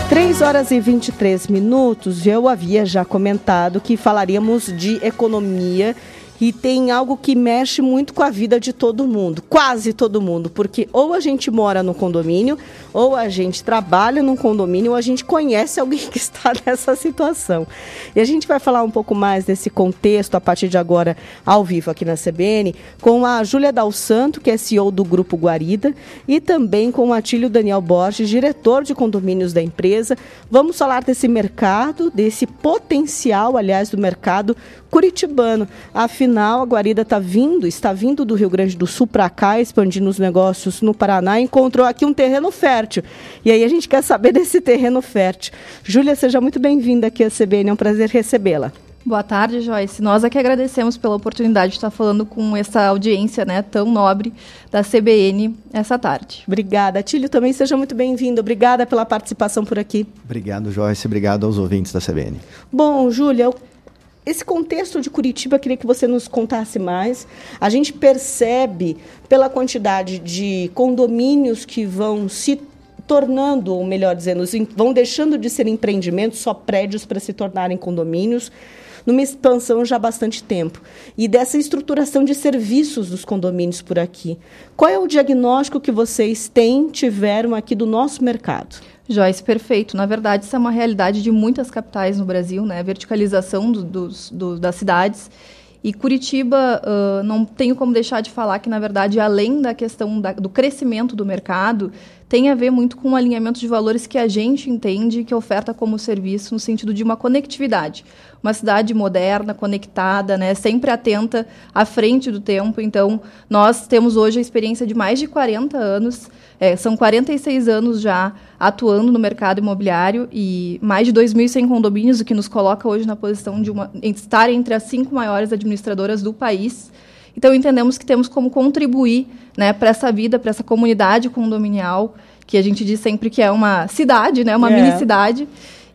3h23, eu havia já comentado que falaríamos de economia e tem algo que mexe muito com a vida de todo mundo, quase todo mundo, porque ou a gente mora no condomínio, ou a gente trabalha num condomínio, ou a gente conhece alguém que está nessa situação. E a gente vai falar um pouco mais desse contexto a partir de agora, ao vivo aqui na CBN, com a Júlia Dal Santo, que é CEO do Grupo Guarida, e também com o Atílio Daniel Borges, diretor de condomínios da empresa. Vamos falar desse mercado, desse potencial, aliás, do mercado curitibano. Afinal, a Guarida está vindo do Rio Grande do Sul para cá, expandindo os negócios no Paraná, e encontrou aqui um terreno fértil. E aí a gente quer saber desse terreno fértil. Júlia, seja muito bem-vinda aqui à CBN, é um prazer recebê-la. Boa tarde, Joyce. Nós é que agradecemos pela oportunidade de estar falando com essa audiência, né, tão nobre da CBN essa tarde. Obrigada. Atílio, também seja muito bem-vindo. Obrigada pela participação por aqui. Obrigado, Joyce. Obrigado aos ouvintes da CBN. Bom, Júlia, esse contexto de Curitiba, queria que você nos contasse mais. A gente percebe pela quantidade de condomínios que vão se tornando, ou melhor dizendo, vão deixando de ser empreendimentos, só prédios para se tornarem condomínios, numa expansão já há bastante tempo. E dessa estruturação de serviços dos condomínios por aqui. Qual é o diagnóstico que vocês tiveram aqui do nosso mercado? Joyce, perfeito. Na verdade, isso é uma realidade de muitas capitais no Brasil, né? A verticalização das cidades. E Curitiba, não tenho como deixar de falar que, na verdade, além da questão do crescimento do mercado, tem a ver muito com o alinhamento de valores que a gente entende que oferta como serviço no sentido de uma conectividade. Uma cidade moderna, conectada, né, sempre atenta à frente do tempo. Então, nós temos hoje a experiência de mais de 40 anos, são 46 anos já atuando no mercado imobiliário e mais de 2.100 condomínios, o que nos coloca hoje na posição de estar entre as 5 maiores administradoras do país. Então, entendemos que temos como contribuir, né, para essa vida, para essa comunidade condominial, que a gente diz sempre que é uma cidade, né, uma mini cidade,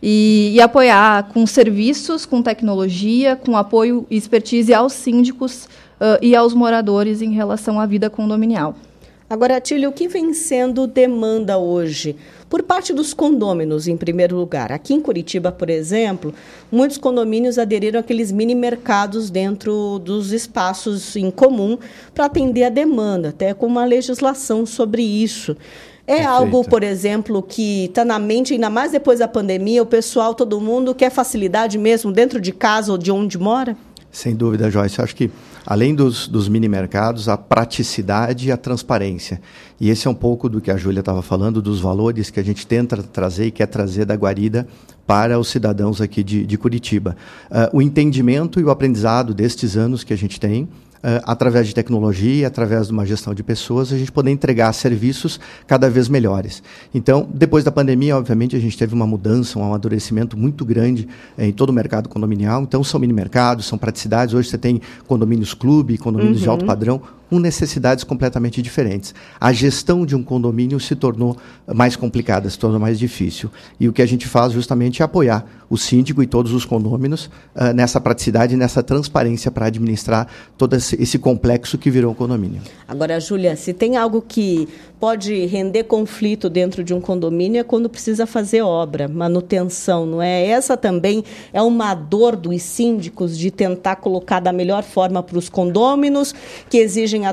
e apoiar com serviços, com tecnologia, com apoio e expertise aos síndicos e aos moradores em relação à vida condominial. Agora, Atílio, o que vem sendo demanda hoje? Por parte dos condôminos, em primeiro lugar. Aqui em Curitiba, por exemplo, muitos condomínios aderiram àqueles mini-mercados dentro dos espaços em comum para atender a demanda, até com uma legislação sobre isso. É Perfeito. Algo, por exemplo, que está na mente, ainda mais depois da pandemia, o pessoal, todo mundo quer facilidade mesmo dentro de casa ou de onde mora? Sem dúvida, Joyce. Acho que, além dos mini-mercados, a praticidade e a transparência. E esse é um pouco do que a Júlia estava falando, dos valores que a gente tenta trazer e quer trazer da Guarida para os cidadãos aqui de Curitiba. O entendimento e o aprendizado destes anos que a gente tem, através de tecnologia, através de uma gestão de pessoas, a gente poder entregar serviços cada vez melhores. Então, depois da pandemia, obviamente, a gente teve uma mudança, um amadurecimento muito grande em todo o mercado condominial. Então, são mini-mercados, são praticidades. Hoje você tem condomínios clube, condomínios de alto padrão, com necessidades completamente diferentes. A gestão de um condomínio se tornou mais complicada, se tornou mais difícil. E o que a gente faz justamente é apoiar o síndico e todos os condôminos nessa praticidade e nessa transparência para administrar todo esse complexo que virou um condomínio. Agora, Júlia, se tem algo que pode render conflito dentro de um condomínio é quando precisa fazer obra, manutenção, não é? Essa também é uma dor dos síndicos de tentar colocar da melhor forma para os condôminos, que exigem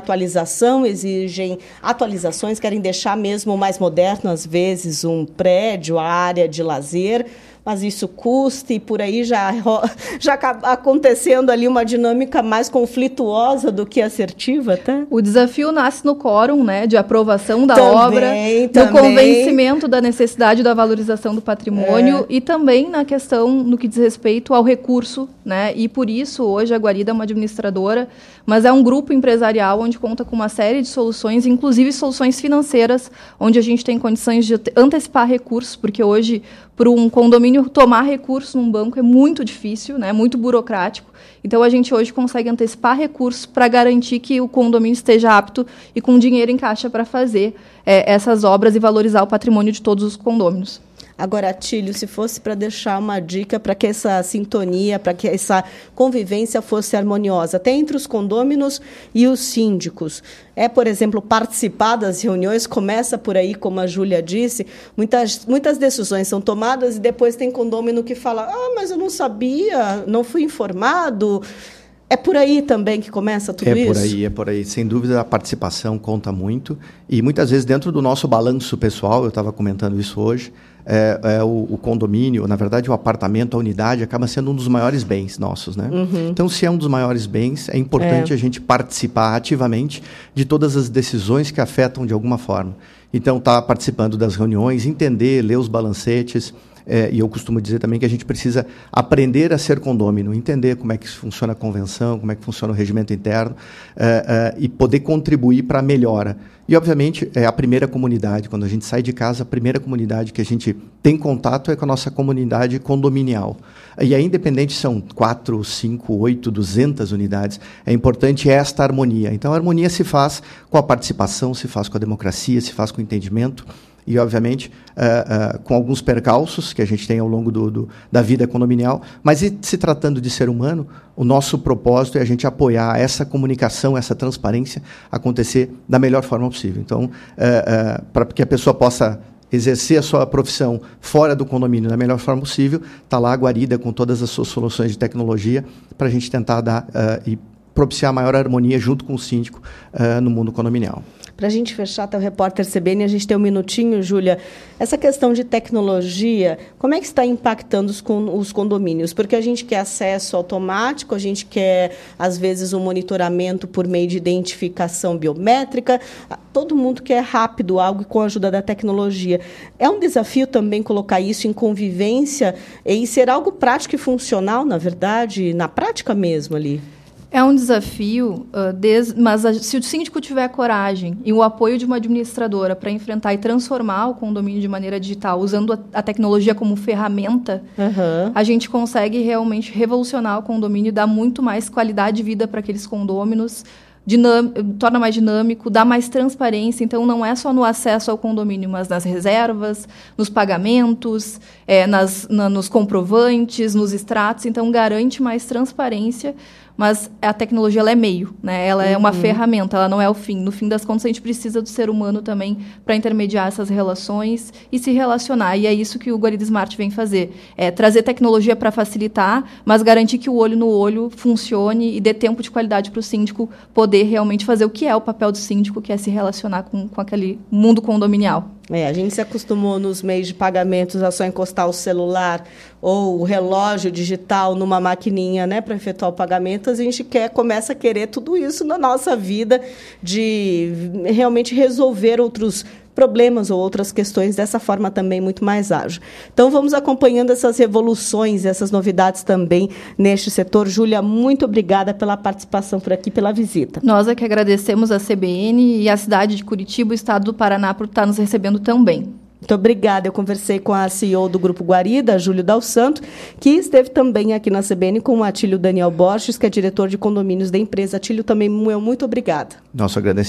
atualizações, querem deixar mesmo mais moderno, às vezes, um prédio, a área de lazer, mas isso custa e por aí já acaba acontecendo ali uma dinâmica mais conflituosa do que assertiva, tá? O desafio nasce no quórum, né, de aprovação da obra, no convencimento da necessidade da valorização do patrimônio e também na questão no que diz respeito ao recurso, né? E por isso hoje a Guarida é uma administradora, mas é um grupo empresarial onde conta com uma série de soluções, inclusive soluções financeiras, onde a gente tem condições de antecipar recursos, porque hoje para um condomínio tomar recurso num banco é muito difícil, né? Muito burocrático. Então, a gente hoje consegue antecipar recursos para garantir que o condomínio esteja apto e com dinheiro em caixa para fazer essas obras e valorizar o patrimônio de todos os condôminos. Agora, Atílio, se fosse para deixar uma dica para que essa sintonia, para que essa convivência fosse harmoniosa, até entre os condôminos e os síndicos, por exemplo, participar das reuniões, começa por aí, como a Júlia disse, muitas decisões são tomadas e depois tem condômino que fala, mas eu não sabia, não fui informado. É por aí também que começa tudo isso? É por aí. Sem dúvida, a participação conta muito. E, muitas vezes, dentro do nosso balanço pessoal, eu estava comentando isso hoje, o condomínio, na verdade, o apartamento, a unidade, acaba sendo um dos maiores bens nossos, né? Uhum. Então, se é um dos maiores bens, é importante a gente participar ativamente de todas as decisões que afetam de alguma forma. Então, estar participando das reuniões, entender, ler os balancetes. E eu costumo dizer também que a gente precisa aprender a ser condômino, entender como é que funciona a convenção, como é que funciona o regimento interno, e poder contribuir para a melhora. E, obviamente, é a primeira comunidade, quando a gente sai de casa, a primeira comunidade que a gente tem contato é com a nossa comunidade condominial. E aí, independente se são 4, 5, 8, 200 unidades, é importante esta harmonia. Então, a harmonia se faz com a participação, se faz com a democracia, se faz com o entendimento, e, obviamente, com alguns percalços que a gente tem ao longo da vida condominial, mas se tratando de ser humano, o nosso propósito é a gente apoiar essa comunicação, essa transparência acontecer da melhor forma possível. Então, para que a pessoa possa exercer a sua profissão fora do condomínio da melhor forma possível, está lá a Guarida com todas as suas soluções de tecnologia para a gente tentar dar e propiciar maior harmonia junto com o síndico no mundo condominial. Para a gente fechar, até o repórter CBN, a gente tem um minutinho, Júlia. Essa questão de tecnologia, como é que está impactando os condomínios? Porque a gente quer acesso automático, a gente quer, às vezes, um monitoramento por meio de identificação biométrica. Todo mundo quer rápido algo com a ajuda da tecnologia. É um desafio também colocar isso em convivência e ser algo prático e funcional, na verdade, na prática mesmo ali. É um desafio, mas se o síndico tiver coragem e o apoio de uma administradora para enfrentar e transformar o condomínio de maneira digital, usando a tecnologia como ferramenta, a gente consegue realmente revolucionar o condomínio e dar muito mais qualidade de vida para aqueles condôminos, torna mais dinâmico, dá mais transparência. Então, não é só no acesso ao condomínio, mas nas reservas, nos pagamentos, nos comprovantes, nos extratos. Então, garante mais transparência, mas a tecnologia ela é meio, né? Ela é uma ferramenta, ela não é o fim. No fim das contas, a gente precisa do ser humano também para intermediar essas relações e se relacionar. E é isso que o Guarida Smart vem fazer. É trazer tecnologia para facilitar, mas garantir que o olho no olho funcione e dê tempo de qualidade para o síndico poder realmente fazer o que é o papel do síndico, que é se relacionar com aquele mundo condominial. A gente se acostumou nos meios de pagamentos a só encostar o celular ou o relógio digital numa maquininha, né, para efetuar o pagamento. A gente começa a querer tudo isso na nossa vida, de realmente resolver outros problemas ou outras questões dessa forma também muito mais ágil. Então, vamos acompanhando essas revoluções, essas novidades também neste setor. Júlia, muito obrigada pela participação por aqui, pela visita. Nós é que agradecemos a CBN e a cidade de Curitiba, o estado do Paraná, por estar nos recebendo tão bem. Muito obrigada. Eu conversei com a CEO do Grupo Guarida, Júlio Dal Santo, que esteve também aqui na CBN com o Atílio Daniel Borges, que é diretor de condomínios da empresa. Atílio, também muito obrigada. Nosso agradecimento.